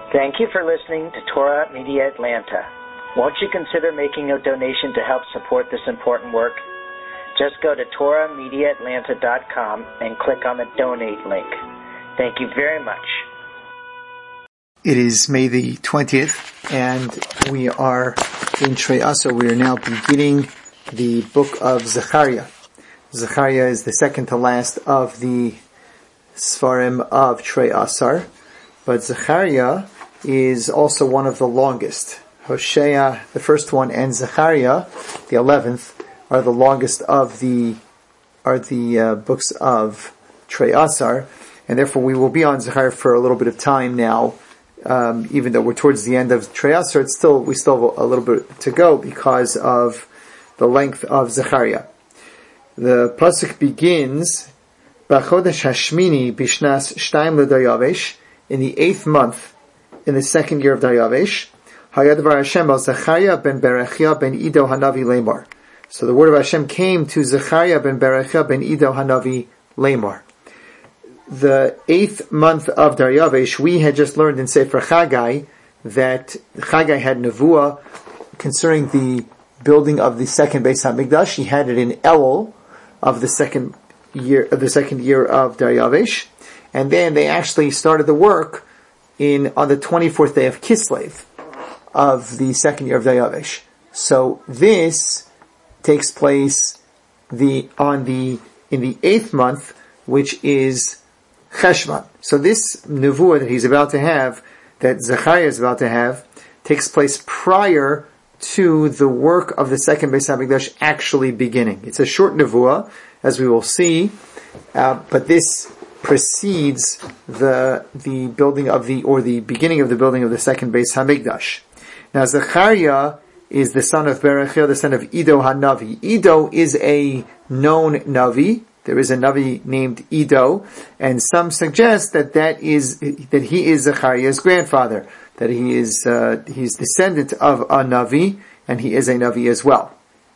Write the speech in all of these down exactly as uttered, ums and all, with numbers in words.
Thank you for listening to Torah Media Atlanta. Won't you consider making a donation to help support this important work? Just go to torah media atlanta dot com and click on the donate link. Thank you very much. It is May the twentieth, and we are in Trei Asar. We are now beginning the book of Zechariah. Zechariah is the second to last of the Sfarim of Trei Asar, but Zechariah is also one of the longest. Hosea, the first one, and Zechariah, the eleventh, are the longest of the are the uh, books of Trei Asar, and therefore we will be on Zechariah for a little bit of time now. Um, even though we're towards the end of Trei Asar, it's still we still have a little bit to go because of the length of Zechariah. The pasuk begins, "B'chodesh Hashmini b'shnas shtaim l'Daryavesh," in the eighth month, in the second year of Daryavesh. Hayadvar Hashem al Zechariah ben Berechia ben Ido Hanavi Lemar. So the word of Hashem came to Zechariah ben Berechia ben Ido Hanavi Lemar. The eighth month of Daryavesh, we had just learned in Sefer Chagai that Chagai had nevuah concerning the building of the second Beis Hamikdash. He had it in Elul of the second year of the second year of Daryavesh, and then they actually started the work in on the twenty-fourth day of Kislev of the second year of Daryavesh. So this takes place the on the in the eighth month, which is Cheshvan. So this nevuah that he's about to have, that Zechariah is about to have, takes place prior to the work of the second Beis Hamikdash actually beginning. It's a short nevuah, as we will see, uh, but this precedes the the building of the or the beginning of the building of the second Beis Hamikdash. Now Zechariah is the son of Berechia, the son of Ido Hanavi. Ido is a known Navi. There is a Navi named Ido, and some suggest that that is that he is Zechariah's grandfather, that he is uh, he's descendant of a Navi, and he is a Navi as well.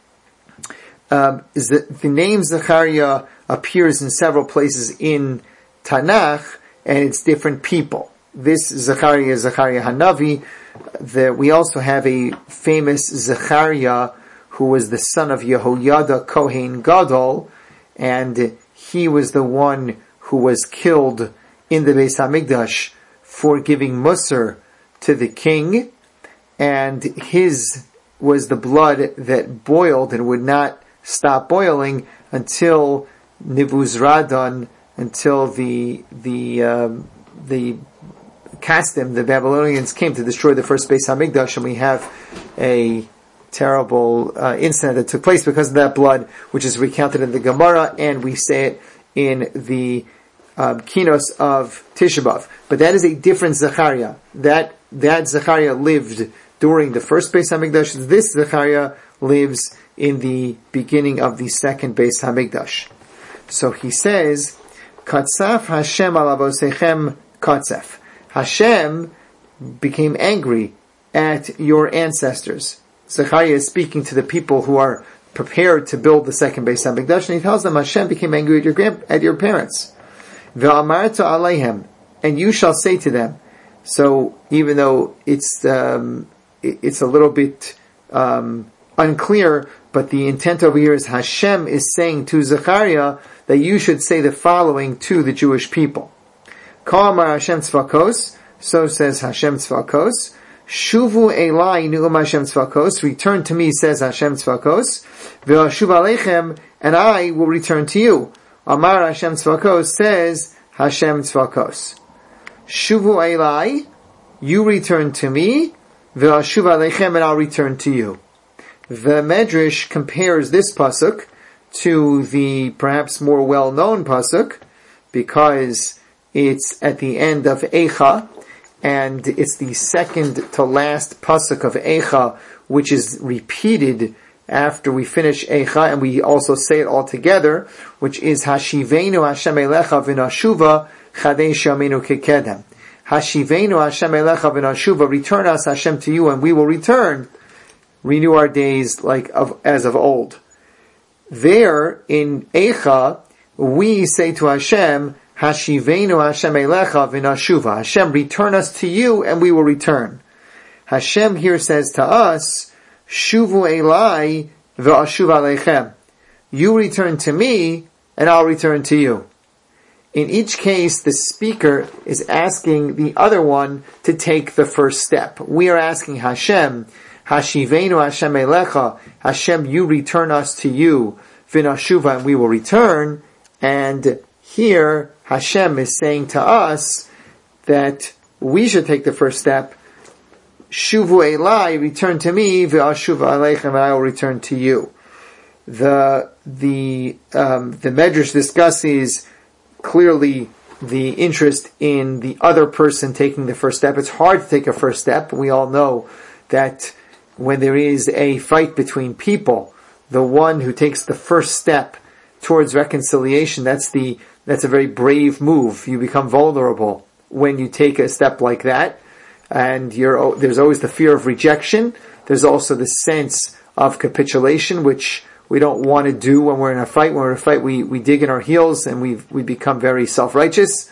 Um, the, the name Zechariah appears in several places in Tanakh, and it's different people. This Zechariah is Zechariah Hanavi. The, we also have a famous Zechariah who was the son of Yehoyada Kohen Gadol, and he was the one who was killed in the Beis Hamikdash for giving Musar to the king, and his was the blood that boiled and would not stop boiling until Nebuzaradan, until the the um, the Kasdim, the Babylonians, came to destroy the first Beis Hamikdash, and we have a terrible uh, incident that took place because of that blood, which is recounted in the Gemara, and we say it in the um, Kinos of Tisha B'Av. But that is a different Zechariah. That that Zechariah lived during the first Beis Hamikdash. This Zechariah lives in the beginning of the second Beis Hamikdash. So he says, Katzaf Hashem al avosechem katzef. Hashem became angry at your ancestors. Zechariah is speaking to the people who are prepared to build the second Beis Hamikdash, and he tells them, Hashem became angry at your grand, at your parents. Ve'amarta aleihem, and you shall say to them. So even though it's um, it's a little bit um, unclear, but the intent over here is Hashem is saying to Zechariah that you should say the following to the Jewish people. Ka'amar Hashem Tzvakos, so says Hashem Tzvakos. Shuvu Elai Nu'um Hashem Tzvakos, return to me, says Hashem Tzvakos. Ve'ashuv Aleichem, and I will return to you. Amar Hashem Tzvakos, says Hashem Tzvakos. Shuvu Elai, you return to me. Ve'ashuv Aleichem, and I'll return to you. The Medrash compares this pasuk to the perhaps more well-known pasuk, because it's at the end of Eicha, and it's the second to last pasuk of Eicha, which is repeated after we finish Eicha, and we also say it all together, which is Hashivenu Hashem Elecha v'nashuva chadei shamenu kekedem. Hashivenu Hashem Elecha v'nashuva, return us Hashem to you, and we will return, renew our days like of as of old. There in Eicha, we say to Hashem, Hashivenu Hashem elecha v'nashuva. Hashem, return us to you, and we will return. Hashem here says to us, Shuvu elai v'ashuv aleichem. You return to me, and I'll return to you. In each case, the speaker is asking the other one to take the first step. We are asking Hashem, Hashivenu Hashem elecha, Hashem, you return us to you, v'nashuva, and we will return. And here, Hashem is saying to us that we should take the first step. Shuvu elai, return to me, v'ashuva aleichem, and I will return to you. The the um, the Medrash discusses clearly the interest in the other person taking the first step. It's hard to take a first step. We all know that when there is a fight between people, the one who takes the first step towards reconciliation, that's the that's a very brave move. You become vulnerable when you take a step like that, and you're there's always the fear of rejection. There's also the sense of capitulation, which we don't want to do when we're in a fight. When we're in a fight, we, we dig in our heels and we we become very self-righteous.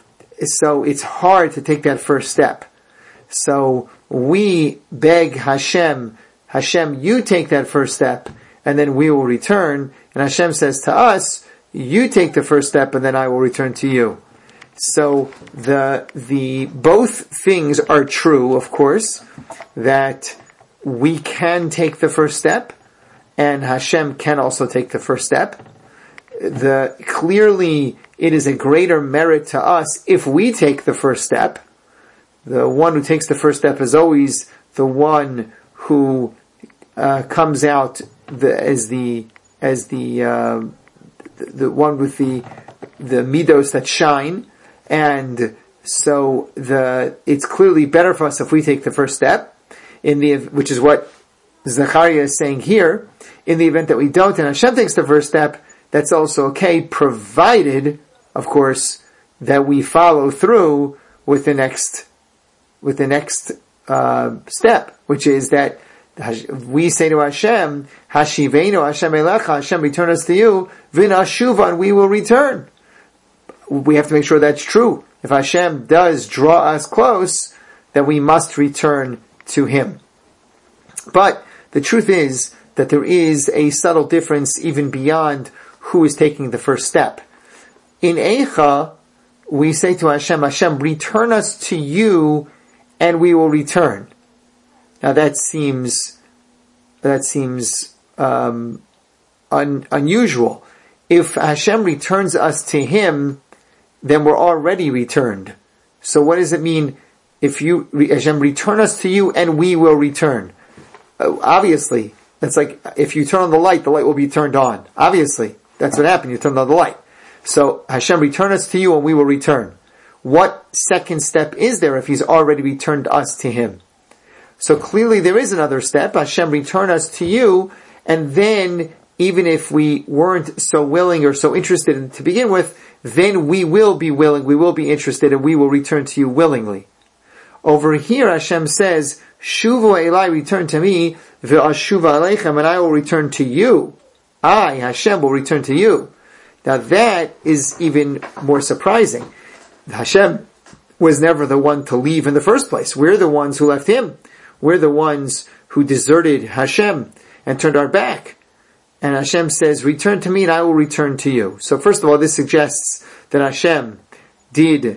So it's hard to take that first step. So we beg Hashem, Hashem, you take that first step, and then we will return. And Hashem says to us, you take the first step, and then I will return to you. So the the both things are true, of course, that we can take the first step, and Hashem can also take the first step. The clearly, it is a greater merit to us if we take the first step. The one who takes the first step is always the one who uh, comes out the, as the as the, uh, the the one with the the midos that shine, and so the it's clearly better for us if we take the first step. In the which is what Zechariah is saying here. In the event that we don't, and Hashem takes the first step, that's also okay, provided, of course, that we follow through with the next, with the next uh, step, which is that we say to Hashem, Hashivenu Hashem elecha, Hashem, return us to you, v'nashuva, and we will return. We have to make sure that's true. If Hashem does draw us close, then we must return to Him. But the truth is that there is a subtle difference even beyond who is taking the first step. In Eicha, we say to Hashem, Hashem, return us to you, and we will return. Now that seems that seems um, un, unusual. If Hashem returns us to Him, then we're already returned. So what does it mean if you Hashem return us to you, and we will return? Uh, obviously. It's like, if you turn on the light, the light will be turned on. Obviously. That's what happened. You turned on the light. So, Hashem, return us to you and we will return. What second step is there if He's already returned us to Him? So clearly there is another step. Hashem, return us to you, and then, even if we weren't so willing or so interested in, to begin with, then we will be willing, we will be interested, and we will return to you willingly. Over here, Hashem says, Shuvu elai, return to me, v'ashuva aleichem, and I will return to you. I, Hashem, will return to you. Now that is even more surprising. Hashem was never the one to leave in the first place. We're the ones who left Him. We're the ones who deserted Hashem and turned our back. And Hashem says, return to me and I will return to you. So first of all, this suggests that Hashem did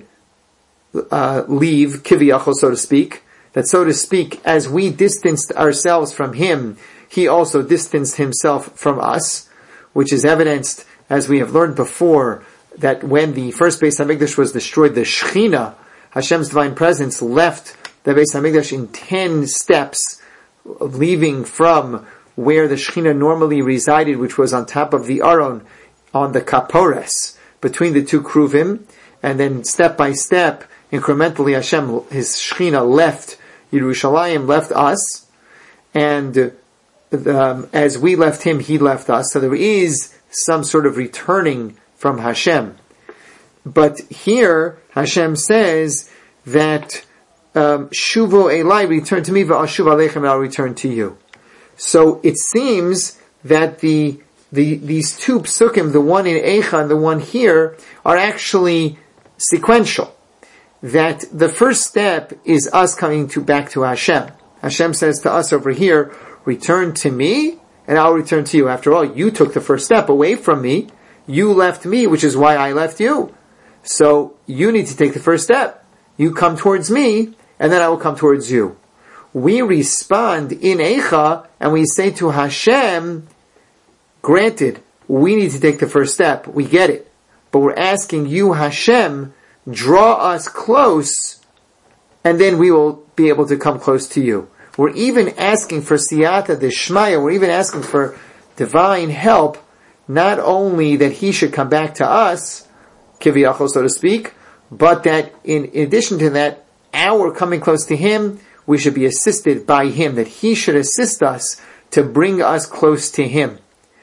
uh, leave, kiviyachol, so to speak. That, so to speak, as we distanced ourselves from Him, He also distanced Himself from us, which is evidenced, as we have learned before, that when the first Beis HaMikdash was destroyed, the Shechina, Hashem's divine presence, left the Beis HaMikdash in ten steps, leaving from where the Shechina normally resided, which was on top of the Aron, on the Kapores, between the two Kruvim, and then step by step, incrementally, Hashem, His Shechina left Yerushalayim, left us, and um, as we left Him, He left us. So there is some sort of returning from Hashem. But here, Hashem says that um, Shuvu elai, return to me, v'ashuv aleichem, and I'll return to you. So it seems that the the, these two psukim, the one in Eicha and the one here, are actually sequential. That the first step is us coming to back to Hashem. Hashem says to us over here, return to me, and I'll return to you. After all, you took the first step away from me. You left me, which is why I left you. So, you need to take the first step. You come towards me, and then I will come towards you. We respond in Eicha, and we say to Hashem, granted, we need to take the first step. We get it. But we're asking you, Hashem, draw us close, and then we will be able to come close to you. We're even asking for siyata deshmaya, we're even asking for divine help, not only that he should come back to us, kiviyachol, so to speak, but that in addition to that, our coming close to him, we should be assisted by him, that he should assist us to bring us close to him.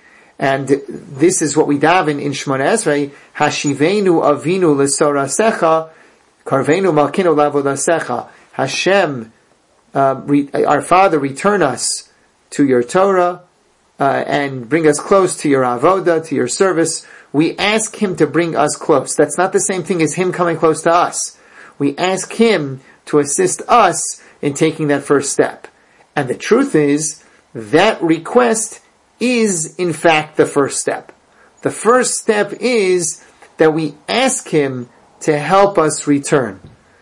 And this is what we daven in Shemona Esrei, Hashivenu avinu l'sorasecha, karvenu malkinu lavodasecha. Hashem, uh, re, our Father, return us to your Torah, uh, and bring us close to your avoda, to your service. We ask him to bring us close. That's not the same thing as him coming close to us. We ask him to assist us in taking that first step. And the truth is, that request is in fact the first step. The first step is that we ask him to help us return.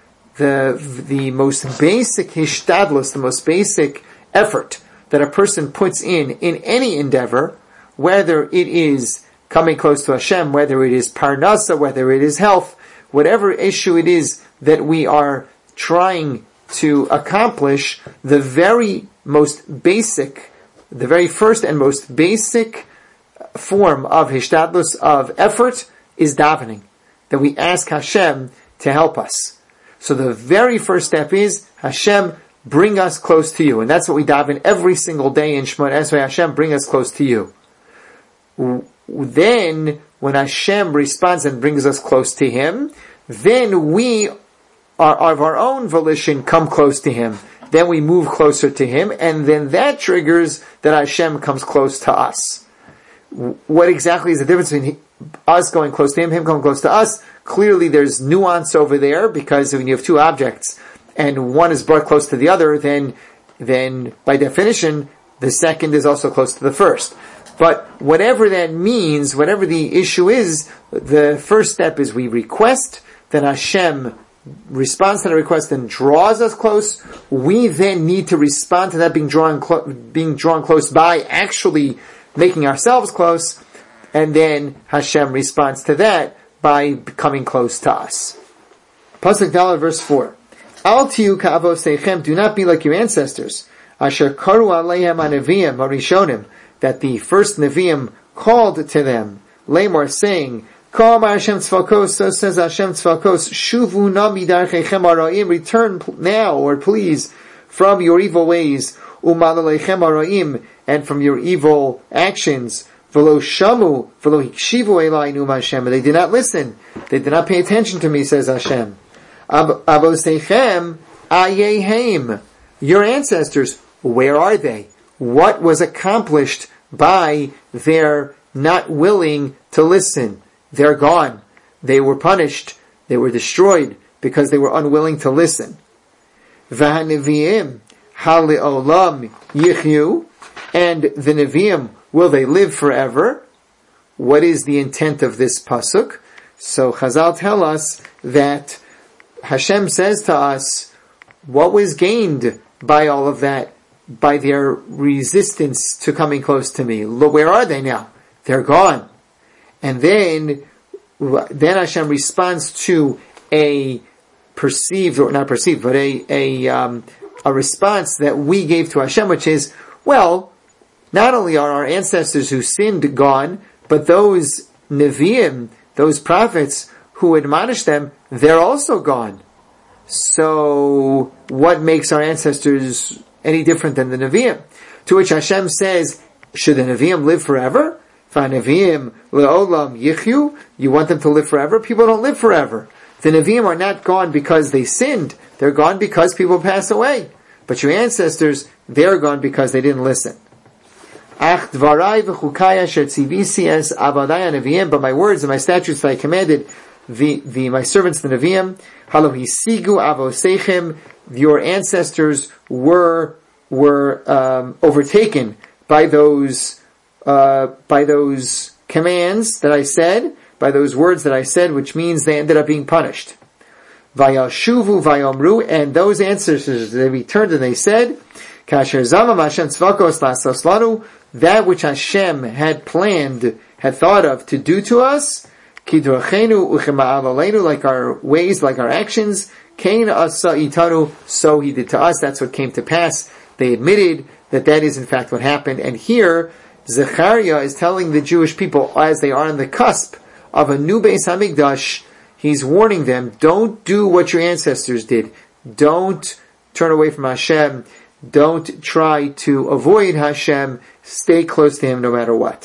The, the most basic hishtadlus, the most basic effort that a person puts in, in any endeavor, whether it is coming close to Hashem, whether it is parnasa, whether it is health, whatever issue it is that we are trying to accomplish, the very most basic, the very first and most basic form of hishtadlus, of effort, is davening. That we ask Hashem to help us. So the very first step is, Hashem, bring us close to you. And that's what we daven every single day in Shemona Esrei, Hashem, bring us close to you. Then, when Hashem responds and brings us close to him, then we are of our own volition come close to him. Then we move closer to him, and then that triggers that Hashem comes close to us. What exactly is the difference between us going close to him, him coming close to us? Clearly there's nuance over there, because when you have two objects, and one is brought close to the other, then, then by definition, the second is also close to the first. But whatever that means, whatever the issue is, the first step is we request, then Hashem responds to the request and draws us close. We then need to respond to that being drawn, clo- being drawn close by actually making ourselves close, and then Hashem responds to that by coming close to us. Pasuk Dalet, verse four. Al tiyu ka'avoseichem, do not be like your ancestors. Asher karu aleihem anavim harishonim, that the first Nevi'im called to them, Lamar, saying, Kol amar Hashem tzvakos, so says Hashem tzvakos, Shuvu na midarcheichem hara'im, return now, or please, from your evil ways, u'malaleichem hara'im, and from your evil actions, v'lo shamu, v'lo hikshivu elai num Hashem, they did not listen, they did not pay attention to me, says Hashem. Avoseichem ayehem, your ancestors, where are they? What was accomplished by their not willing to listen? They're gone. They were punished. They were destroyed because they were unwilling to listen. V'haneviim hale'olam yichyu, and the Nevi'im, will they live forever? What is the intent of this pasuk? So Chazal tell us that Hashem says to us, what was gained by all of that? By their resistance to coming close to me. Look, where are they now? They're gone. And then, then Hashem responds to a perceived, or not perceived, but a, a, um, a response that we gave to Hashem, which is, well, not only are our ancestors who sinned gone, but those Nevi'im, those prophets who admonished them, they're also gone. So, what makes our ancestors any different than the Nevi'im? To which Hashem says, should the Nevi'im live forever? V'hanevi'im le'olam yichyu, you want them to live forever? People don't live forever. The Nevi'im are not gone because they sinned. They're gone because people pass away. But your ancestors, they're gone because they didn't listen. Ach dvarai v'chukaya asher tzivisi es avadai neviim, but my words and my statutes that I commanded the, the my servants the neviim, halo hisigu avoseichem, your ancestors were were um, overtaken by those uh, by those commands that I said, by those words that I said, which means they ended up being punished. Vayashuvu vayomru, and those ancestors, they returned and they said, Kasher zamam Hashem tzvakos lasos lanu, that which Hashem had planned, had thought of to do to us, kidrachenu uchema'al aleinu, like our ways, like our actions, kain asa itanu, so he did to us. That's what came to pass. They admitted that that is in fact what happened. And here, Zechariah is telling the Jewish people, as they are on the cusp of a new Beis Hamikdash, he's warning them, don't do what your ancestors did. Don't turn away from Hashem. Don't try to avoid Hashem. Stay close to Him no matter what.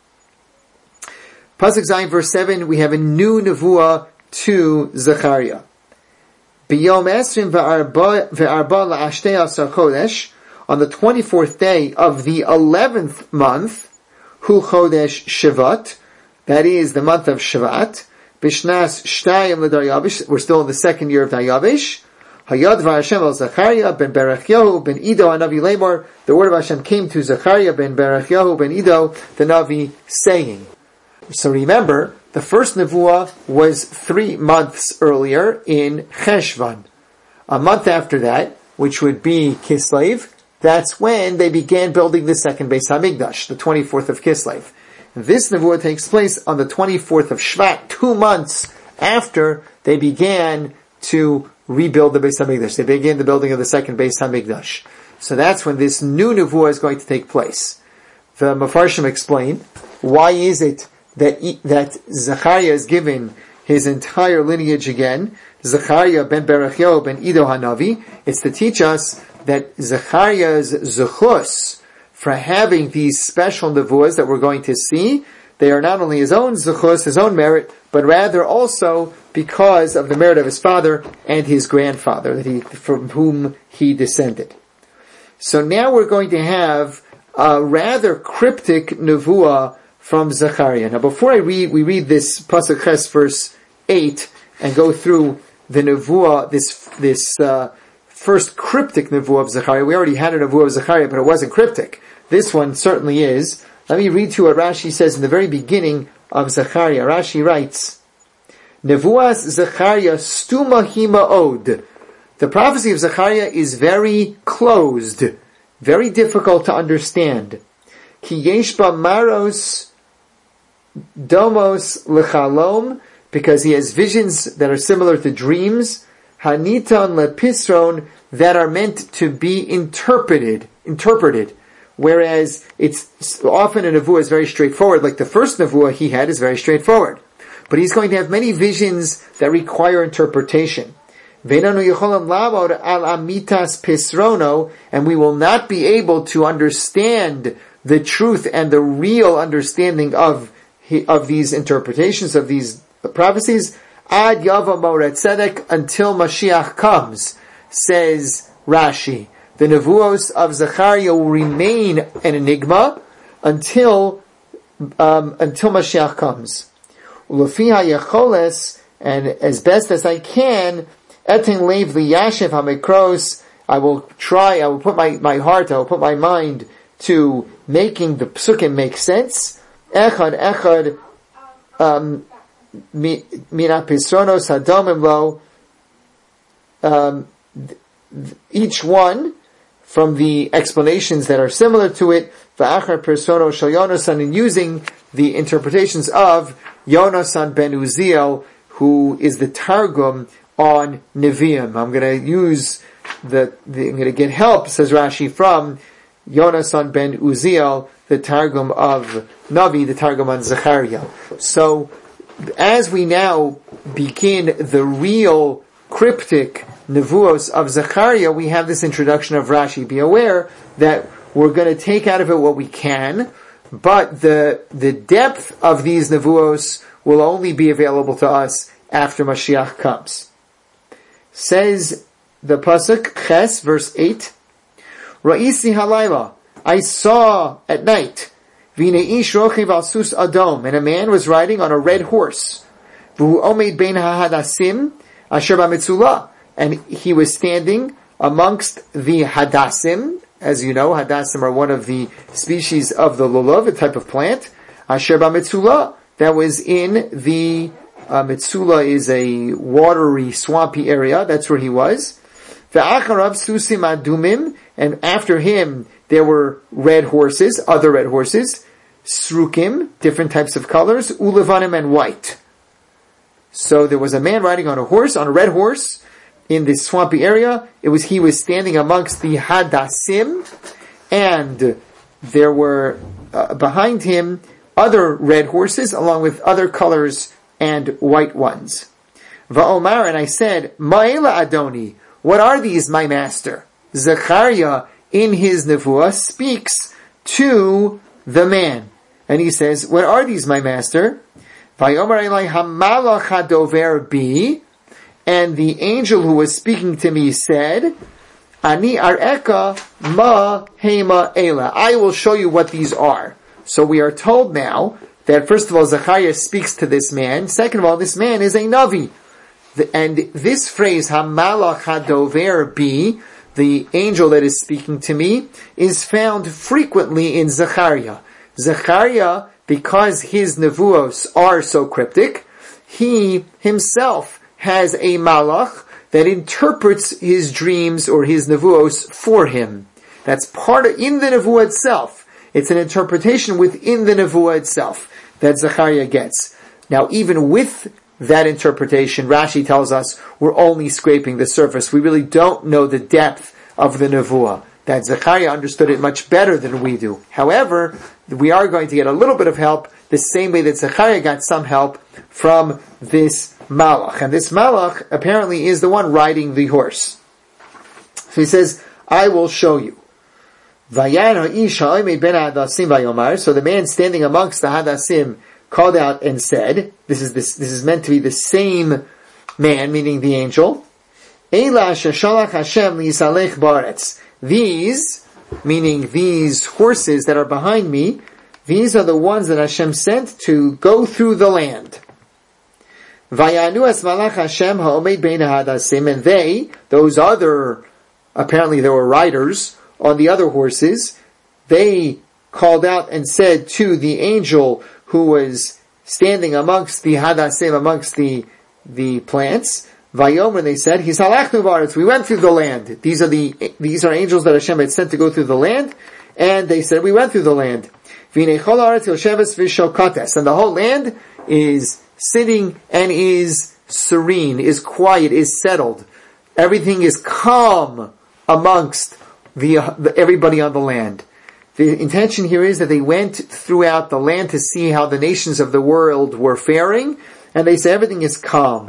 Pasuk Zayin, verse seven, we have a new nevuah to Zechariah. B'yom esrim ve'arba la'ashtei asar chodesh, on the twenty-fourth day of the eleventh month, hu chodesh Shevat, that is the month of Shevat, b'shnas shtayim l'Daryavish, we're still in the second year of Daryavish, Hayad v'Hashem el Zechariah ben Berechiyahu ben Ido hanavi lemor, the word of Hashem came to Zechariah ben Berechiyahu ben Ido, the Navi, saying. So remember, the first nevuah was three months earlier in Cheshvan. A month after that, which would be Kislev, that's when they began building the second Beis Hamikdash, the twenty-fourth of Kislev. This nevuah takes place on the twenty-fourth of Shvat, two months after they began to rebuild the Beis Hamikdash. They began the building of the second Beis Hamikdash. So that's when this new nevuah is going to take place. The Mefarshim explain, why is it that that Zechariah is given his entire lineage again? Zechariah ben Berechiyahu ben Ido Hanavi. It's to teach us that Zechariah's zechus for having these special nevuahs that we're going to see, they are not only his own zechus, his own merit, but rather also because of the merit of his father and his grandfather, that he, from whom he descended. So now we're going to have a rather cryptic nevuah from Zechariah. Now before I read, we read this Pasuk Ches verse eight and go through the nevuah, this, this, uh, first cryptic nevuah of Zechariah. We already had a nevuah of Zechariah, but it wasn't cryptic. This one certainly is. Let me read to you what Rashi says in the very beginning of Zechariah. Rashi writes, Nevuas Zechariah stuma hima od. The prophecy of Zechariah is very closed, very difficult to understand. Ki yesh ba maros domos lechalom, because he has visions that are similar to dreams, hanitan lepisron, that are meant to be interpreted, interpreted. Whereas it's often a nevuah is very straightforward, like the first nevuah he had is very straightforward. But he's going to have many visions that require interpretation. And we will not be able to understand the truth and the real understanding of of these interpretations, of these prophecies, ad yava mored tzedek, until Mashiach comes, says Rashi. The nevuos of Zechariah will remain an enigma until um, until Mashiach comes. Ulefiha yacholes, and as best as I can, etin leiv liyashev hamikros, I will try, I will put my, my heart, I will put my mind to making the psukim make sense. Echad echad um, mina pisronos hadomim lo, um, each one from the explanations that are similar to it, v'achar persono shel Yonasan, and using the interpretations of Yonasan ben Uziel, who is the Targum on Nevi'im. I'm going to use the, the I'm going to get help, says Rashi, from Yonasan ben Uziel, the Targum of Navi, the Targum on Zechariah. So, as we now begin the real cryptic nevuos of Zechariah, we have this introduction of Rashi. Be aware that we're going to take out of it what we can, but the the depth of these nevuos will only be available to us after Mashiach comes. Says the pasuk Ches, verse eight, Ra'isi halayla, I saw at night, V'nei ish rochev al sus adom, and a man was riding on a red horse. V'hu omed bein ha'hadasim asher b'metzulah, and he was standing amongst the hadassim. As you know, hadassim are one of the species of the lulav, a type of plant. Asher b'metzulah, that was in the uh, Metzula is a watery, swampy area. That's where he was. V'acharav susim adumim, and after him there were red horses, other red horses, srukim, different types of colors, ulevanim, and white. So there was a man riding on a horse, on a red horse, in this swampy area. It was he was standing amongst the hadassim, and there were uh, behind him other red horses, along with other colors and white ones. Va'omar, and I said, Ma'ela Adoni, what are these, my master? Zechariah, in his nevuah, speaks to the man. And he says, what are these, my master? Va'omar elai hamalach hadover bi, and the angel who was speaking to me said, Ani areka ma hema ela, I will show you what these are. So we are told now that first of all, Zechariah speaks to this man. Second of all, this man is a Navi. And this phrase, Hamalach Hadover Bi, the angel that is speaking to me, is found frequently in Zechariah. Zechariah, because his nevuos are so cryptic, he himself has a malach that interprets his dreams or his nevuos for him. That's part of, in the nevuah itself. It's an interpretation within the nevuah itself that Zechariah gets. Now, even with that interpretation, Rashi tells us we're only scraping the surface. We really don't know the depth of the nevuah. That Zechariah understood it much better than we do. However, we are going to get a little bit of help, the same way that Zechariah got some help from this malach. And this malach apparently is the one riding the horse. So he says, I will show you. So the man standing amongst the hadassim called out and said, this is this, this is meant to be the same man, meaning the angel. These, meaning these horses that are behind me, these are the ones that Hashem sent to go through the land. And they, those other, apparently there were riders on the other horses, they called out and said to the angel who was standing amongst the hadassim, amongst the the plants, Vayomer, they said, Hisalachnu v'aretz, we went through the land. These are the these are angels that Hashem had sent to go through the land, and they said, we went through the land. V'nei chol haaretz yosheves v'shokates, and the whole land is sitting and is serene, is quiet, is settled. Everything is calm amongst The, uh, the, everybody on the land. The intention here is that they went throughout the land to see how the nations of the world were faring, and they say everything is calm.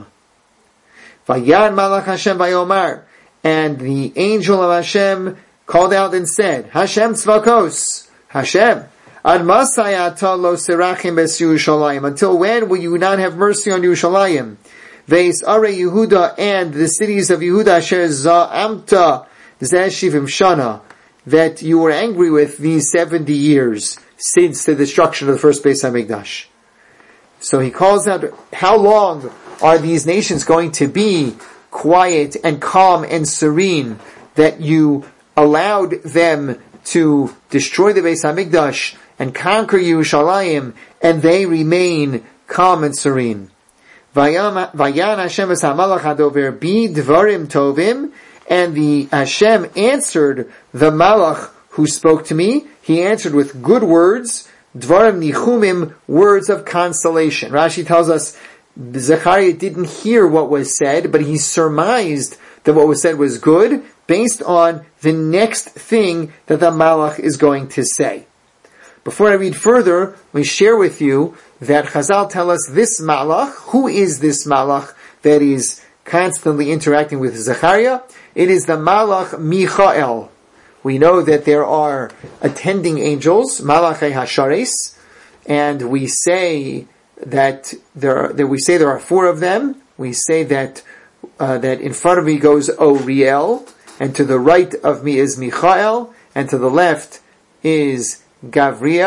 Vayan malach Hashem vayomar, and the angel of Hashem called out and said, Hashem tzvakos, Hashem, ad masai ata lo serachim bes Yerushalayim, until when will you not have mercy on Yerushalayim? Veis are Yehuda, and the cities of Yehuda, asher za'amta Zeshivim Shana, that you were angry with these seventy years since the destruction of the first Beis HaMikdash. So he calls out, how long are these nations going to be quiet and calm and serene that you allowed them to destroy the Beis HaMikdash and conquer Yerushalayim, and they remain calm and serene? Vayan Hashem es hamalach hadover bi dvarim tovim, and the Hashem answered the malach who spoke to me. He answered with good words, dvarim nichumim, words of consolation. Rashi tells us Zechariah didn't hear what was said, but he surmised that what was said was good based on the next thing that the malach is going to say. Before I read further, we share with you that Chazal tell us this malach, who is this malach that is constantly interacting with Zechariah? It is the Malach Michael. We know that there are attending angels, Malachei Hashares, and we say that there are, that we say there are four of them. We say that uh, that in front of me goes Oriel, and to the right of me is Michael, and to the left is Gavriel,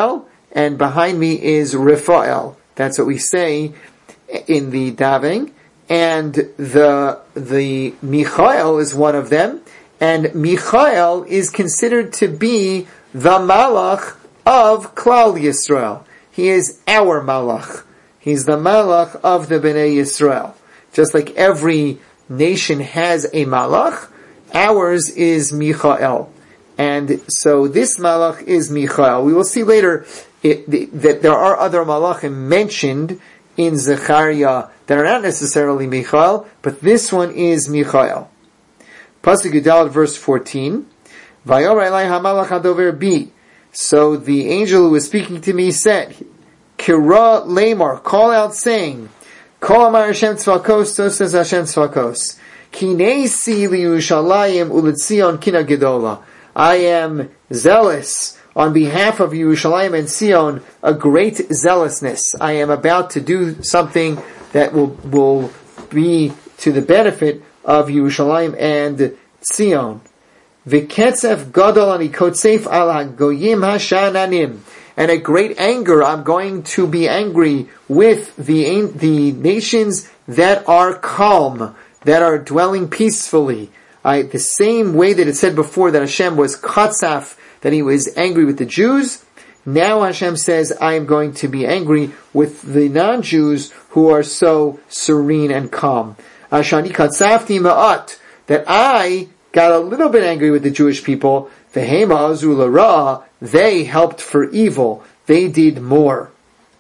and behind me is Raphael. That's what we say in the davening. And the, the Michael is one of them, and Michael is considered to be the Malach of Klal Yisrael. He is our Malach. He's the Malach of the Bnei Yisrael. Just like every nation has a Malach, ours is Michael. And so this Malach is Michael. We will see later it, the, that there are other Malachim mentioned in Zechariah that are not necessarily Michael, but this one is Michael. Pasuk Yudal, verse fourteen. Vayomer elai hamalach hadover bi. So the angel who was speaking to me said, Kira lemar, call out saying, Kol amar Hashem tzvakos, so says Hashem tzvakos. Kinesi liyushalayim uletzion kina gedola. I am zealous on behalf of Yerushalayim and Sion, a great zealousness. I am about to do something that will will be to the benefit of Yerushalayim and Sion. V'ketzef gadol ani kotzef al hagoyim hashananim. And a great anger, I'm going to be angry with the the nations that are calm, that are dwelling peacefully. I, the same way that it said before that Hashem was katzaf, that he was angry with the Jews, now Hashem says, I am going to be angry with the non-Jews who are so serene and calm. Ashani katzafti ma'at, that I got a little bit angry with the Jewish people, v'hema azu l'ra, they helped for evil, they did more.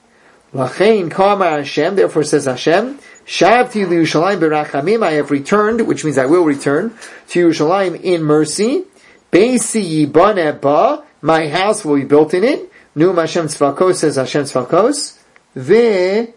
Lachein kama Hashem, therefore says Hashem, Shavti liYerushalayim berachamim, I have returned, which means I will return, to Yerushalayim in mercy. Beisi yibane ba, my house will be built in it. Nu Hashem tzvakos, says Hashem tzvakos. Ve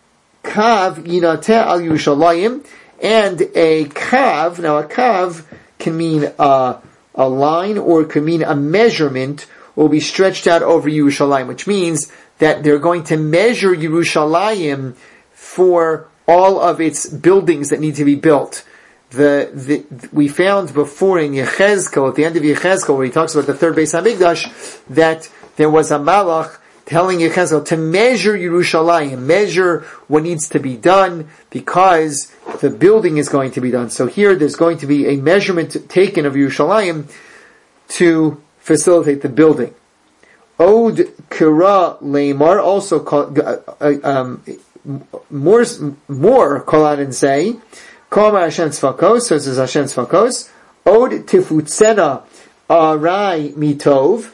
kav yinateh al Yerushalayim, and a kav, now a kav can mean a, a line or it can mean a measurement, will be stretched out over Yerushalayim, which means that they're going to measure Yerushalayim for all of its buildings that need to be built. The, the we found before in Yechezkel, at the end of Yechezkel, where he talks about the third Beis HaMikdash, that there was a malach telling Yechezkel to measure Yerushalayim, measure what needs to be done, because the building is going to be done. So here there's going to be a measurement taken of Yerushalayim to facilitate the building. Od Kira Lamar, also called, uh, um, more, more call out and say, Kol Hashem tzvakos, so says Hashem tzvakos, Od tifutzena arai mitov,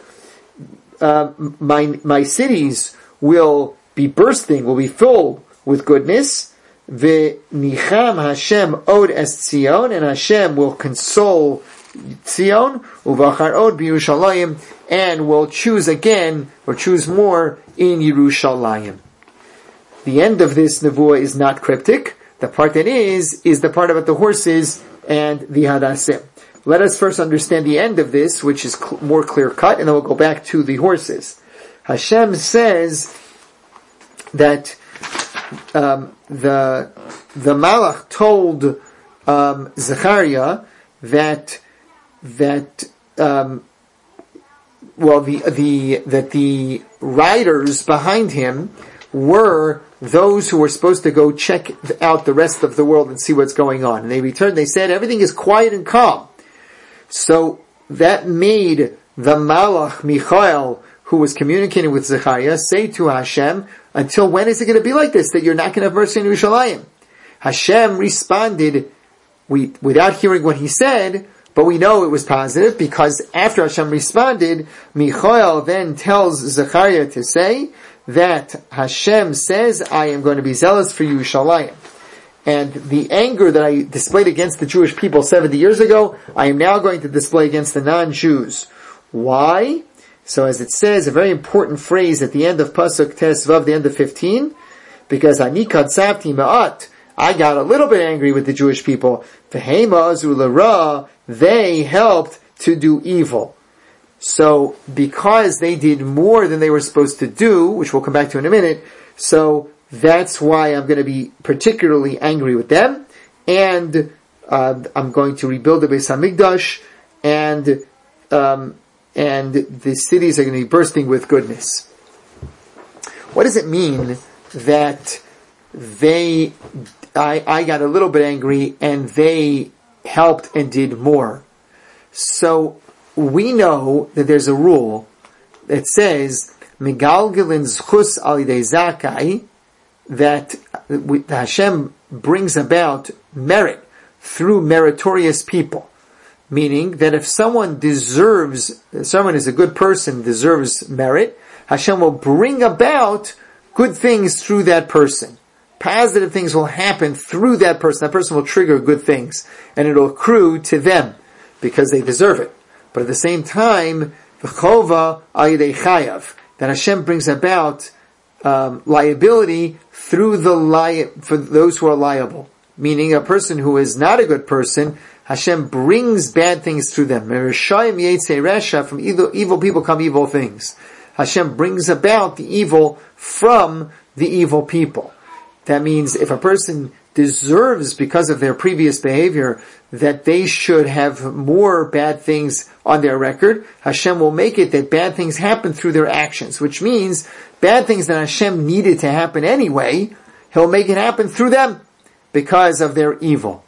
uh, my, my cities will be bursting, will be filled with goodness, V'nicham Hashem od es Tzion, and Hashem will console Tzion, uvachar od b'Yerushalayim, and will choose again, or choose more in Yerushalayim. The end of this nevuah is not cryptic. The part that is, is the part about the horses and the hadassim. Let us first understand the end of this, which is cl- more clear cut, and then we'll go back to the horses. Hashem says that um, the the Malach told um, Zechariah that that um, well the the that the riders behind him were those who were supposed to go check out the rest of the world and see what's going on. And they returned, they said, everything is quiet and calm. So that made the Malach Michael, who was communicating with Zechariah, say to Hashem, until when is it going to be like this, that you're not going to have mercy on Yerushalayim? Hashem responded, we, without hearing what he said, but we know it was positive, because after Hashem responded, Michael then tells Zechariah to say, that Hashem says, I am going to be zealous for Yerushalayim. And the anger that I displayed against the Jewish people seventy years ago, I am now going to display against the non-Jews. Why? So as it says, a very important phrase at the end of Pasuk Tes Vav, the end of fifteen, because Ani katzavti ma'at, I got a little bit angry with the Jewish people. V'hema azu l'ra, they helped to do evil. So, because they did more than they were supposed to do, which we'll come back to in a minute, so that's why I'm going to be particularly angry with them, and uh, I'm going to rebuild the Beis HaMikdash, and um, and the cities are going to be bursting with goodness. what does it mean that they, I, I got a little bit angry and they helped and did more? So we know that there's a rule that says, Megalgelin zchus al yidei zakai, that Hashem brings about merit through meritorious people. Meaning that if someone deserves, someone is a good person, deserves merit, Hashem will bring about good things through that person. Positive things will happen through that person. That person will trigger good things. And it'll accrue to them because they deserve it. But at the same time, v'chova al yidei chayav, that Hashem brings about um, liability through the li- for those who are liable. Meaning a person who is not a good person, Hashem brings bad things through them. From evil, evil people come evil things. Hashem brings about the evil from the evil people. That means if a person deserves, because of their previous behavior, that they should have more bad things on their record, Hashem will make it that bad things happen through their actions, which means bad things that Hashem needed to happen anyway, He'll make it happen through them because of their evil.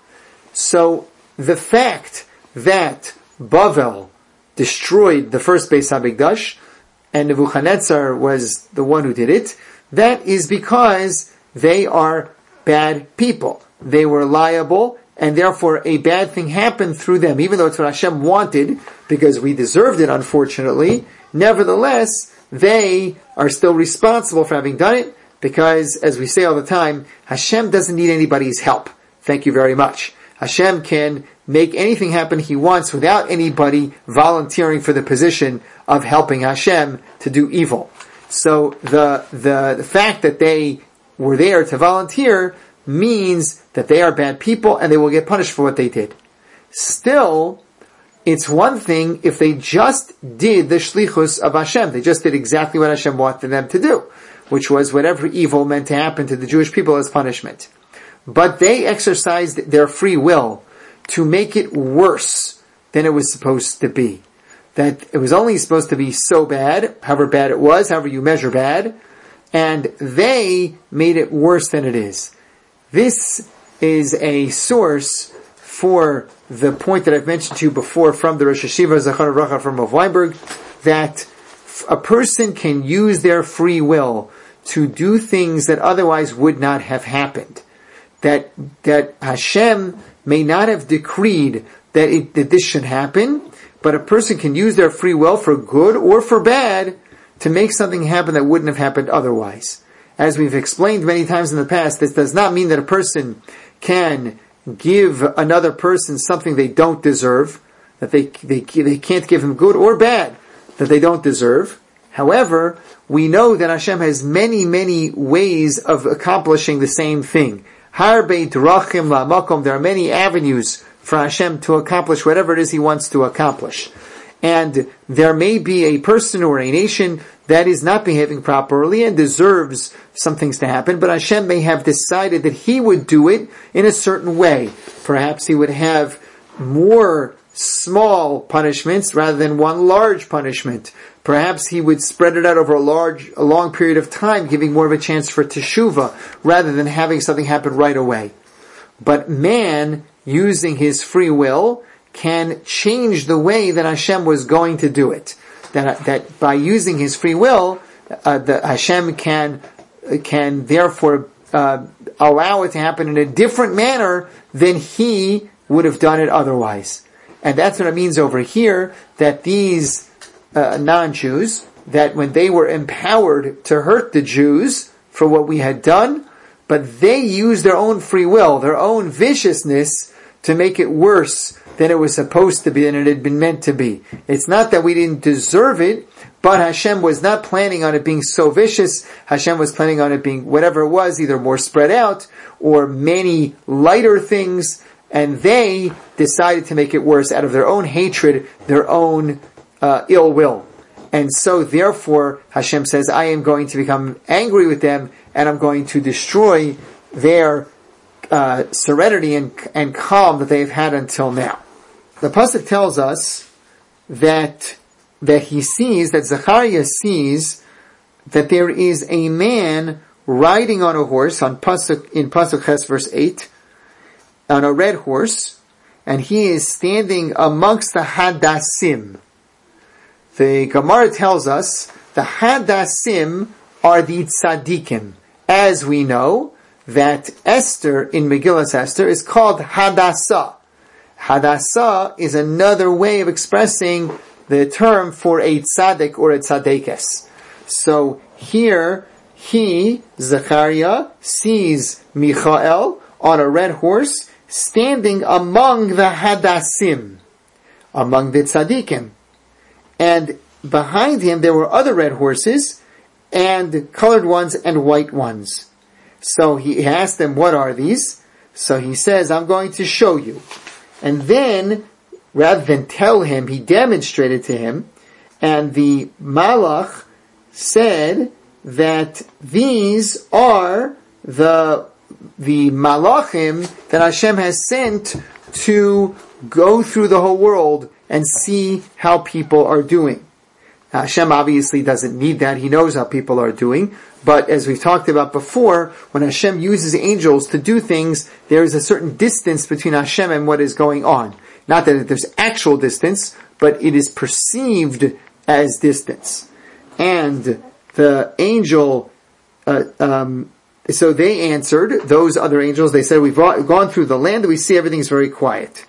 So, the fact that Bavel destroyed the first Beis HaMikdash, and Nebuchadnezzar was the one who did it, that is because they are bad people. They were liable, and therefore a bad thing happened through them, even though it's what Hashem wanted, because we deserved it, unfortunately. Nevertheless, they are still responsible for having done it, because, as we say all the time, Hashem doesn't need anybody's help. Thank you very much. Hashem can make anything happen He wants without anybody volunteering for the position of helping Hashem to do evil. So the, the, the fact that they were there to volunteer means that they are bad people and they will get punished for what they did. Still, it's one thing if they just did the shlichus of Hashem. They just did exactly what Hashem wanted them to do, which was whatever evil meant to happen to the Jewish people as punishment. But they exercised their free will to make it worse than it was supposed to be. That it was only supposed to be so bad, however bad it was, however you measure bad, and they made it worse than it is. This is a source for the point that I've mentioned to you before from the Rosh Hashiva Zachar Bracha from Rav Weinberg, that a person can use their free will to do things that otherwise would not have happened. That that Hashem may not have decreed that, it, that this should happen, but a person can use their free will for good or for bad to make something happen that wouldn't have happened otherwise. As we've explained many times in the past, this does not mean that a person can give another person something they don't deserve, that they they, they can't give him good or bad that they don't deserve. However, we know that Hashem has many, many ways of accomplishing the same thing. Harbe drachim la'makom, there are many avenues for Hashem to accomplish whatever it is He wants to accomplish. And there may be a person or a nation that is not behaving properly and deserves some things to happen, but Hashem may have decided that He would do it in a certain way. Perhaps He would have more small punishments rather than one large punishment. Perhaps He would spread it out over a large, a long period of time, giving more of a chance for teshuvah rather than having something happen right away. But man, using his free will, can change the way that Hashem was going to do it. That, that by using his free will, uh, the Hashem can, can therefore, uh, allow it to happen in a different manner than He would have done it otherwise. And that's what it means over here, that these, uh, non-Jews, that when they were empowered to hurt the Jews for what we had done, but they used their own free will, their own viciousness, to make it worse than it was supposed to be and it had been meant to be. It's not that we didn't deserve it, but Hashem was not planning on it being so vicious. Hashem was planning on it being whatever it was, either more spread out or many lighter things, and they decided to make it worse out of their own hatred, their own uh, ill will. And so therefore Hashem says, I am going to become angry with them and I'm going to destroy their Uh, serenity and, and calm that they've had until now. The pasuk tells us that that he sees, that Zechariah sees that there is a man riding on a horse on Pasuk, in Pasuk Ches verse eight, on a red horse, and he is standing amongst the Hadassim. The Gemara tells us the Hadassim are the Tzadikim. As we know, that Esther in Megillas Esther is called Hadassah. Hadassah is another way of expressing the term for a tzaddik or a tzaddikes. So here, he, Zechariah, sees Michael on a red horse standing among the Hadassim, among the tzaddikim. And behind him there were other red horses, and colored ones and white ones. So he asked them, what are these? So he says, I'm going to show you. And then, rather than tell him, he demonstrated to him, and the Malach said that these are the the Malachim that Hashem has sent to go through the whole world and see how people are doing. Now, Hashem obviously doesn't need that. He knows how people are doing. But as we've talked about before, when Hashem uses angels to do things, there is a certain distance between Hashem and what is going on. Not that there's actual distance, but it is perceived as distance. And the angel, uh, um, so they answered, those other angels, they said, we've gone through the land and we see everything's very quiet.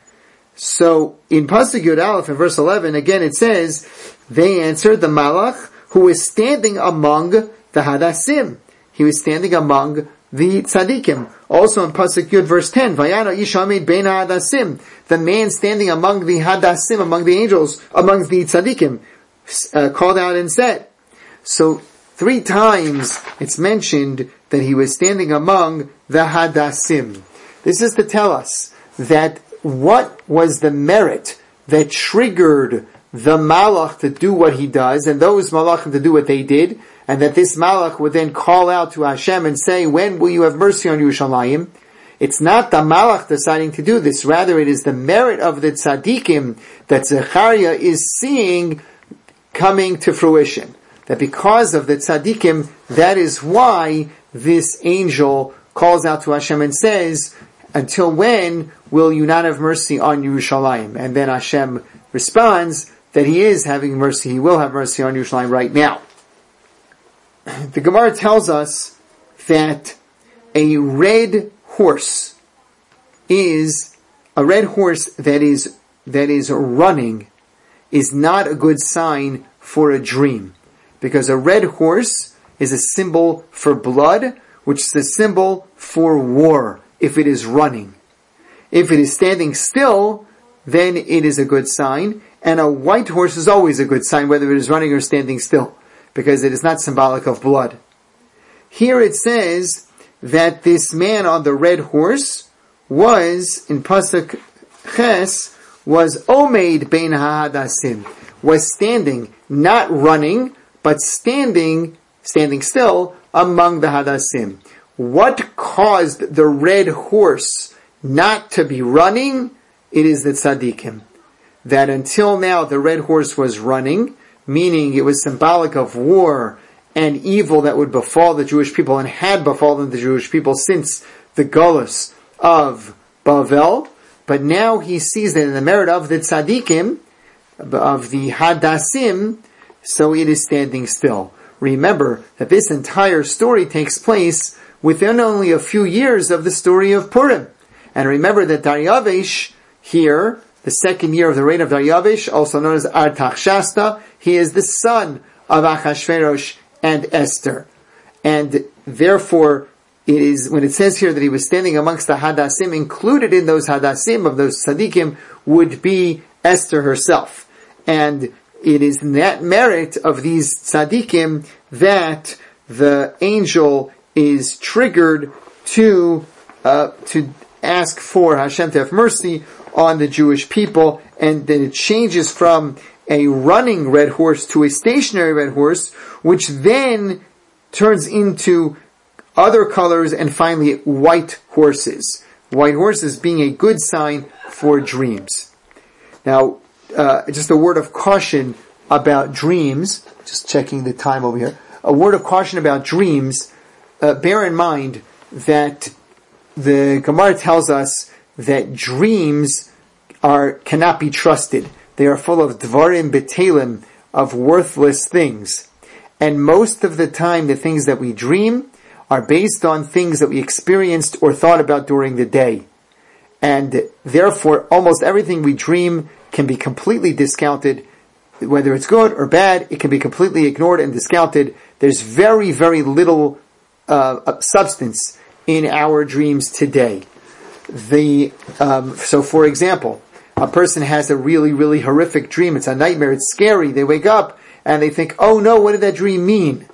So in Pasuk Yud Aleph in verse eleven, again it says, they answered the Malach who was standing among the Hadassim. He was standing among the Tzadikim. Also in Pasuk Yud verse ten, Vayana Ish Hamid Bein Hadassim, the man standing among the Hadassim, among the angels, among the Tzadikim, uh, called out and said. So three times it's mentioned that he was standing among the Hadassim. This is to tell us that what was the merit that triggered the Malach to do what he does, and those Malachim to do what they did, and that this Malach would then call out to Hashem and say, when will you have mercy on Yerushalayim? It's not the Malach deciding to do this, rather it is the merit of the Tzadikim that Zechariah is seeing coming to fruition. That because of the Tzadikim, that is why this angel calls out to Hashem and says, until when will you not have mercy on Yerushalayim? And then Hashem responds that he is having mercy, he will have mercy on Yerushalayim right now. The Gemara tells us that a red horse is, a red horse that is, that is running is not a good sign for a dream. Because a red horse is a symbol for blood, which is a symbol for war, if it is running. If it is standing still, then it is a good sign, and a white horse is always a good sign, whether it is running or standing still, because it is not symbolic of blood. Here it says that this man on the red horse was, in Pasuk Ches, was Omeid Bein HaHadassim, was standing, not running, but standing, standing still among the Hadassim. What caused the red horse not to be running? It is the Tzadikim. That until now the red horse was running, meaning it was symbolic of war and evil that would befall the Jewish people and had befallen the Jewish people since the Gullus of Bavel. But now he sees that in the merit of the Tzadikim, of the Hadassim, so it is standing still. Remember that this entire story takes place within only a few years of the story of Purim. And remember that Daryavish here, the second year of the reign of Daryavish, also known as Artaxshasta, he is the son of Achashverosh and Esther. And therefore, it is, when it says here that he was standing amongst the Hadassim, included in those Hadassim of those Tzadikim would be Esther herself. And it is in that merit of these Tzadikim that the angel is triggered to, uh, to ask for Hashem to have mercy on the Jewish people, and then it changes from a running red horse to a stationary red horse, which then turns into other colors and finally white horses. White horses being a good sign for dreams. Now, uh, just a word of caution about dreams, just checking the time over here. a word of caution about dreams. Uh, bear in mind that the Gemara tells us that dreams are cannot be trusted. They are full of dvarim betelim, of worthless things. And most of the time, the things that we dream are based on things that we experienced or thought about during the day. And therefore, almost everything we dream can be completely discounted. Whether it's good or bad, it can be completely ignored and discounted. There's very, very little uh, substance in our dreams today. The um, so, for example, a person has a really, really horrific dream. It's a nightmare. It's scary. They wake up and they think, oh no, what did that dream mean?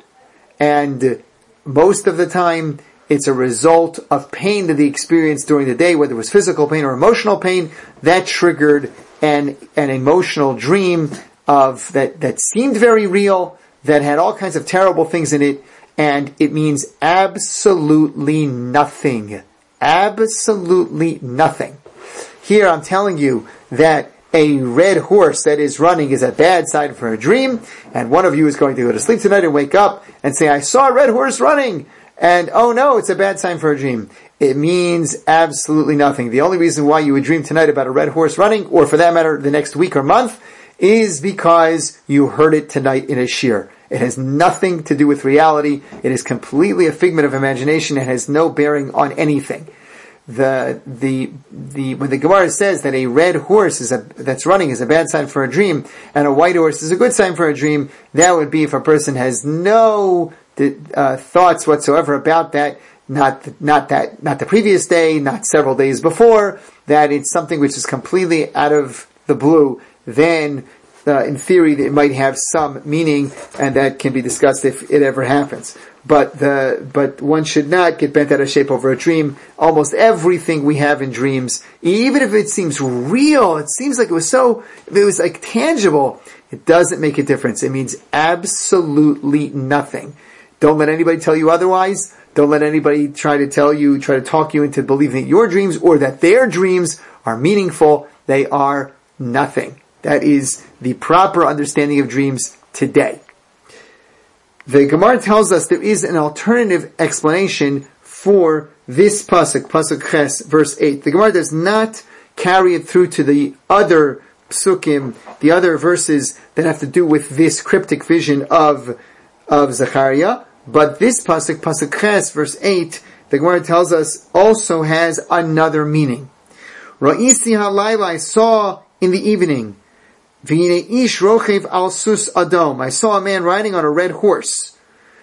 And most of the time, it's a result of pain that they experienced during the day, whether it was physical pain or emotional pain, that triggered an, an emotional dream of that, that seemed very real, that had all kinds of terrible things in it, and it means absolutely nothing. Absolutely nothing. Here I'm telling you that a red horse that is running is a bad sign for a dream, and one of you is going to go to sleep tonight and wake up and say, I saw a red horse running, and oh no, it's a bad sign for a dream. It means absolutely nothing. The only reason why you would dream tonight about a red horse running, or for that matter, the next week or month, is because you heard it tonight in a shir. It has nothing to do with reality. It is completely a figment of imagination. It has no bearing on anything. The, the, the, when the Gemara says that a red horse is a, that's running is a bad sign for a dream, and a white horse is a good sign for a dream, that would be if a person has no, uh, thoughts whatsoever about that, not, not that, not the previous day, not several days before, that it's something which is completely out of the blue, then, uh, in theory, it might have some meaning, and that can be discussed if it ever happens. But the, but one should not get bent out of shape over a dream. Almost everything we have in dreams, even if it seems real, it seems like it was so, if it was like tangible, it doesn't make a difference. It means absolutely nothing. Don't let anybody tell you otherwise. Don't let anybody try to tell you, try to talk you into believing that your dreams or that their dreams are meaningful. They are nothing. That is the proper understanding of dreams today. The Gemara tells us there is an alternative explanation for this pasuk, pasuk ches, verse eight. The Gemara does not carry it through to the other psukim, the other verses that have to do with this cryptic vision of of Zechariah, but this pasuk, pasuk ches, verse eight, the Gemara tells us also has another meaning. Ra'isi halayla, I saw in the evening. V'hine ish rochev al sus adom. I saw a man riding on a red horse.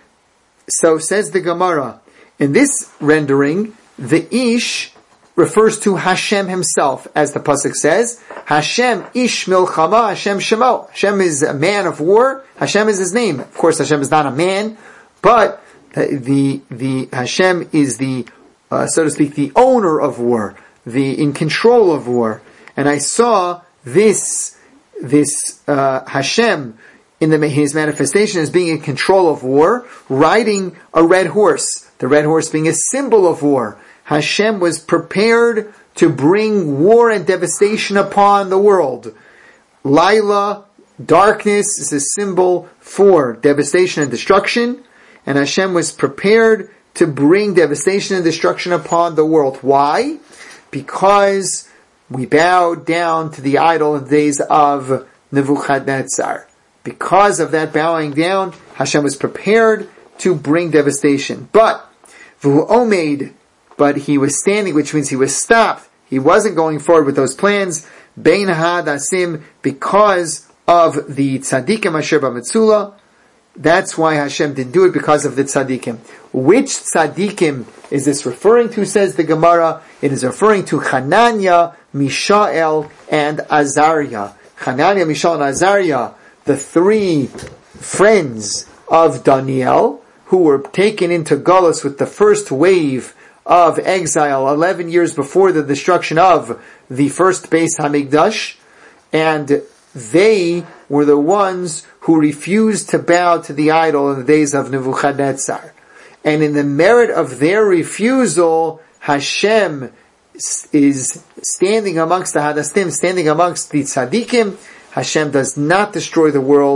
So says the Gemara, in this rendering, the ish refers to Hashem himself, as the pasuk says. Hashem ish milchama, Hashem shemo. Hashem is a man of war. Hashem is his name. Of course, Hashem is not a man, but the the Hashem is the, uh, so to speak, the owner of war, the in control of war. And I saw this. This uh, Hashem in the, his manifestation as being in control of war, riding a red horse. The red horse being a symbol of war. Hashem was prepared to bring war and devastation upon the world. Laila, darkness, is a symbol for devastation and destruction, and Hashem was prepared to bring devastation and destruction upon the world. Why? Because we bowed down to the idol in the days of Nebuchadnezzar. Because of that bowing down, Hashem was prepared to bring devastation. But, V'hu omed, but he was standing, which means he was stopped. He wasn't going forward with those plans. Bein hadasim, because of the tzaddikim asher b'metzula. That's why Hashem didn't do it, because of the tzaddikim. Which tzaddikim is this referring to, says the Gemara? It is referring to Hananiah, Mishael, and Azariah. Hananiah, Mishael, and Azariah, the three friends of Daniel, who were taken into Galus with the first wave of exile eleven years before the destruction of the first Beis Hamikdash, and they were the ones who refused to bow to the idol in the days of Nebuchadnezzar. And in the merit of their refusal, Hashem is standing amongst the Hadastim, standing amongst the Tzaddikim. Hashem does not destroy the world.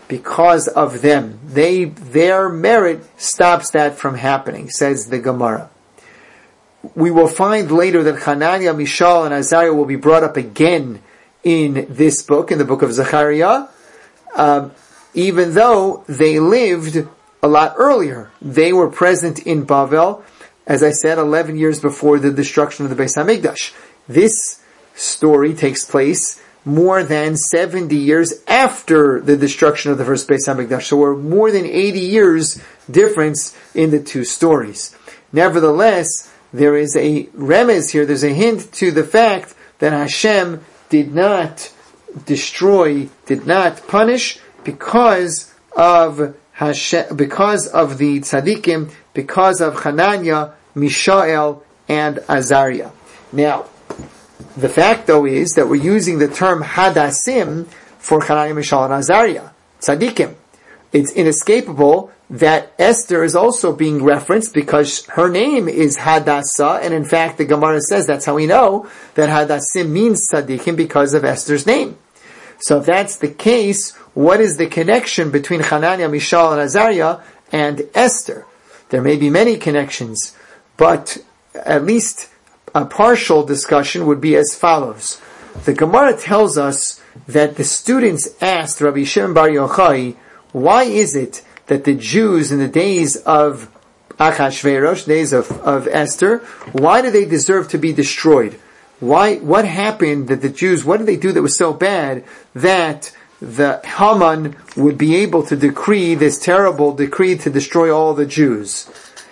because of them. They, their merit stops that from happening, says the Gemara. We will find later that Hananiah, Mishael, and Azariah will be brought up again in this book, in the book of Zechariah, um, even though they lived a lot earlier. They were present in Bavel, as I said, eleven years before the destruction of the Beis HaMikdash. This story takes place more than seventy years after the destruction of the first Beis HaMikdash. So we're more than eighty years difference in the two stories. Nevertheless, there is a remez here, there's a hint to the fact that Hashem did not destroy, did not punish because of Hashem, because of the tzaddikim, because of Hananiah, Mishael, and Azariah. Now, the fact though is that we're using the term Hadassim for Hananiah, Mishael, and Azariah, tzaddikim. It's inescapable that Esther is also being referenced because her name is Hadassah, and in fact the Gemara says that's how we know that Hadassim means tzaddikim because of Esther's name. So if that's the case, what is the connection between Hananiah, Mishael, and Azariah and Esther? There may be many connections, but at least a partial discussion would be as follows. The Gemara tells us that the students asked Rabbi Shimon Bar Yochai, why is it that the Jews in the days of Achashverosh, days of, of Esther, why do they deserve to be destroyed? Why, what happened that the Jews, what did they do that was so bad that the Haman would be able to decree this terrible decree to destroy all the Jews?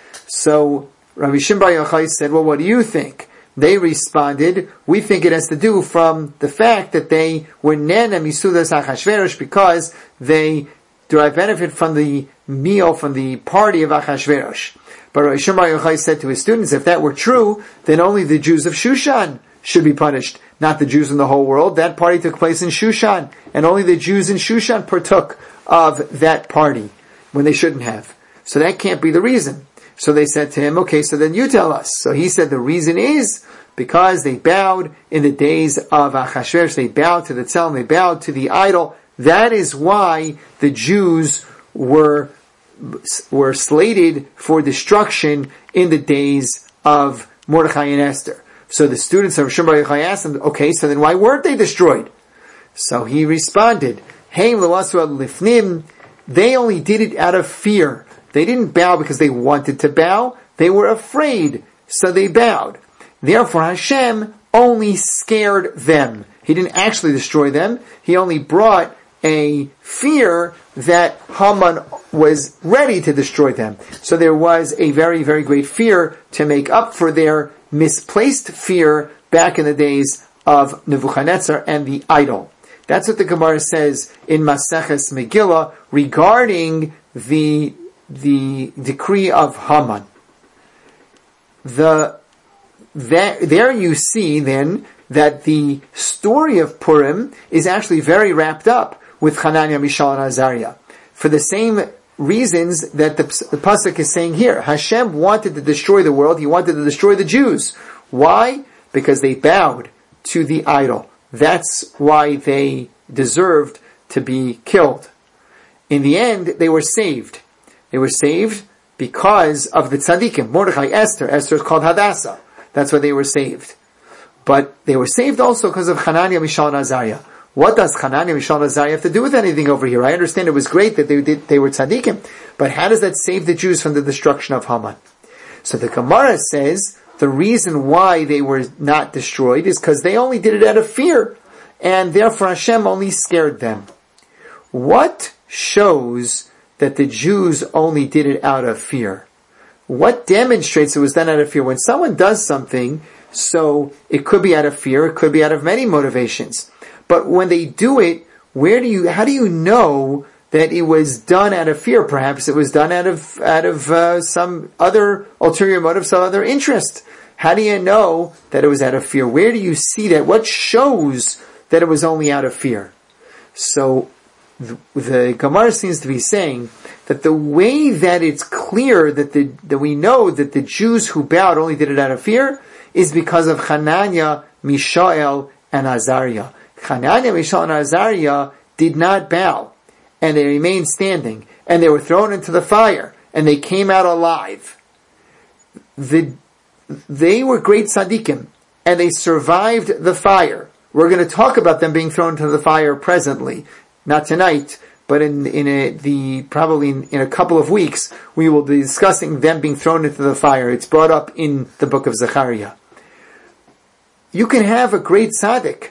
So Rabbi Shimon Bar Yochai said, well, what do you think? They responded, we think it has to do from the fact that they were Nena Misudas Achashverosh because they derive benefit from the meal, from the party of Achashverosh. But Rabbi Shimon Bar Yochai said to his students, if that were true, then only the Jews of Shushan should be punished, not the Jews in the whole world. That party took place in Shushan, and only the Jews in Shushan partook of that party when they shouldn't have. So that can't be the reason. So they said to him, okay, so then you tell us. So he said the reason is because they bowed in the days of Achashverosh. They bowed to the Tzelem, they bowed to the idol. That is why the Jews were were slated for destruction in the days of Mordechai and Esther. So the students of Shimon Bar Yochai asked him, okay, so then why weren't they destroyed? So he responded, Heim lewasu ad lifnim, they only did it out of fear. They didn't bow because they wanted to bow. They were afraid, so they bowed. Therefore Hashem only scared them. He didn't actually destroy them. He only brought a fear that Haman was ready to destroy them. So there was a very, very great fear to make up for their misplaced fear back in the days of Nebuchadnezzar and the idol. That's what the Gemara says in Maseches Megillah regarding the the decree of Haman. The that, there you see then that the story of Purim is actually very wrapped up with Hananiah, Mishael, and Azariah. For the same reasons that the, the Pasuk is saying here. Hashem wanted to destroy the world. He wanted to destroy the Jews. Why? Because they bowed to the idol. That's why they deserved to be killed. In the end, they were saved. They were saved because of the tzaddikim. Mordechai, Esther. Esther is called Hadassah. That's why they were saved. But they were saved also because of Hananiah, Mishael, and Azariah. What does Hananiah, Mishael, and Azariah have to do with anything over here? I understand it was great that they did, they were tzaddikim, but how does that save the Jews from the destruction of Haman? So the Gemara says the reason why they were not destroyed is because they only did it out of fear, and therefore Hashem only scared them. What shows that the Jews only did it out of fear? What demonstrates it was done out of fear? When someone does something, so it could be out of fear, it could be out of many motivations. But when they do it, where do you, how do you know that it was done out of fear? Perhaps it was done out of, out of, uh, some other ulterior motive, some other interest. How do you know that it was out of fear? Where do you see that? What shows that it was only out of fear? So, the, the Gemara seems to be saying that the way that it's clear that the, that we know that the Jews who bowed only did it out of fear is because of Hananiah, Mishael, and Azariah. Hananiah, Mishael, and Azariah did not bow. and they remained standing, and they were thrown into the fire, and they came out alive. The, they were great tzaddikim, and they survived the fire. We're going to talk about them being thrown into the fire presently, not tonight, but in in a, the probably in, in a couple of weeks we will be discussing them being thrown into the fire. It's brought up in the book of Zechariah. You can have a great tzaddik,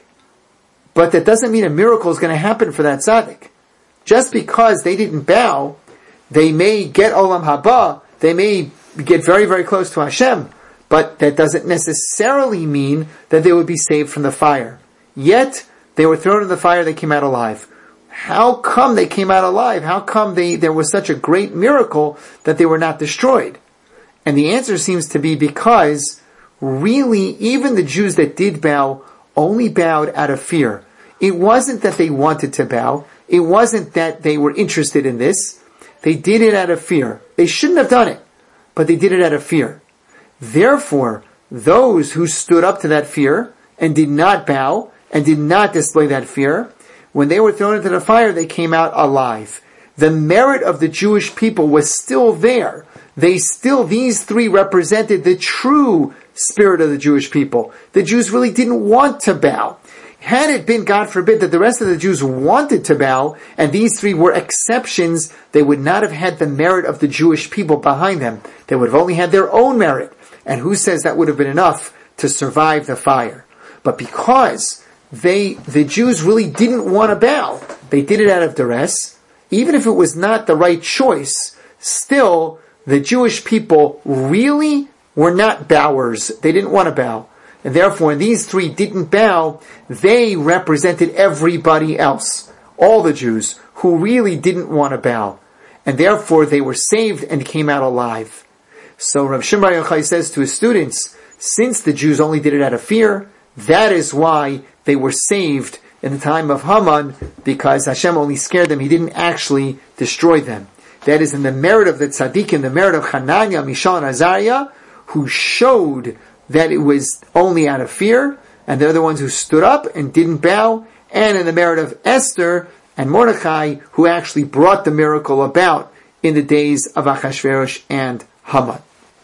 but that doesn't mean a miracle is going to happen for that tzaddik. Just because they didn't bow, they may get olam haba, they may get very, very close to Hashem, but that doesn't necessarily mean that they would be saved from the fire. Yet, they were thrown in the fire, they came out alive. How come they came out alive? How come they, there was such a great miracle that they were not destroyed? And the answer seems to be because, really, even the Jews that did bow only bowed out of fear. It wasn't that they wanted to bow. It wasn't that they were interested in this. They did it out of fear. They shouldn't have done it, but they did it out of fear. Therefore, those who stood up to that fear and did not bow and did not display that fear, when they were thrown into the fire, they came out alive. The merit of the Jewish people was still there. They still, these three represented the true spirit of the Jewish people. The Jews really didn't want to bow. Had it been, God forbid, that the rest of the Jews wanted to bow, and these three were exceptions, they would not have had the merit of the Jewish people behind them. They would have only had their own merit. And who says that would have been enough to survive the fire? But because they, the Jews really didn't want to bow, they did it out of duress, even if it was not the right choice, still, the Jewish people really were not bowers. They didn't want to bow. And therefore, when these three didn't bow, they represented everybody else, all the Jews, who really didn't want to bow. And therefore, they were saved and came out alive. So Rav Shimon Bar Yochai says to his students, since the Jews only did it out of fear, that is why they were saved in the time of Haman, because Hashem only scared them. He didn't actually destroy them. That is in the merit of the tzaddikim, the merit of Hananiah, Mishael, and Azariah, who showed that it was only out of fear, and they're the ones who stood up and didn't bow, and in the merit of Esther and Mordechai, who actually brought the miracle about in the days of Achashverosh and Haman.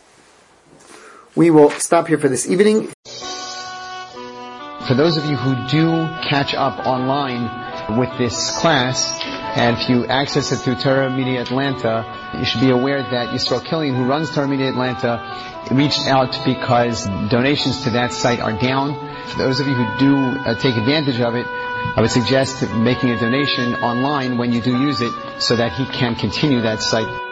We will stop here for this evening. For those of you who do catch up online with this class, and if you access it through Torah Media Atlanta, you should be aware that Yisrael Killian, who runs Torah Media Atlanta, reached out because donations to that site are down. For those of you who do uh, take advantage of it, I would suggest making a donation online when you do use it so that he can continue that site.